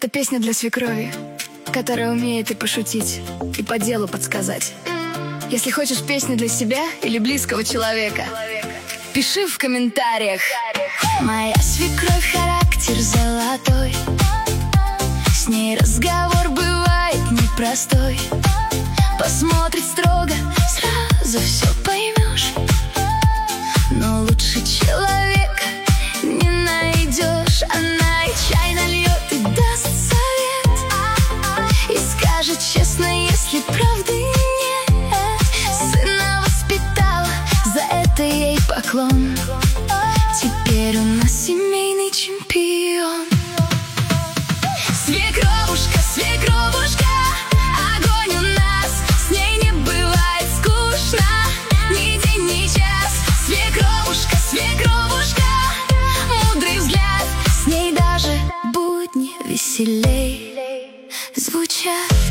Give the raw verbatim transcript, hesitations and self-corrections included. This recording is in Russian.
Это песня для свекрови, которая умеет и пошутить, и по делу подсказать. Если хочешь песню для себя или близкого человека, пиши в комментариях. Моя свекровь характер золотой, с ней разговор бывает непростой. Посмотрит строго, сразу все поймешь, но лучше человека не найдешь. Она и чай нальет, и даст совет, и скажет честно, если правды нет. Сына воспитала, за это ей поклон. Теперь у нас семейный чемпион. Свекровушка, свекровушка, огонь у нас, с ней не бывает скучно ни день, ни час. Свекровушка, свекровушка, мудрый взгляд, с ней даже будни веселей звучат.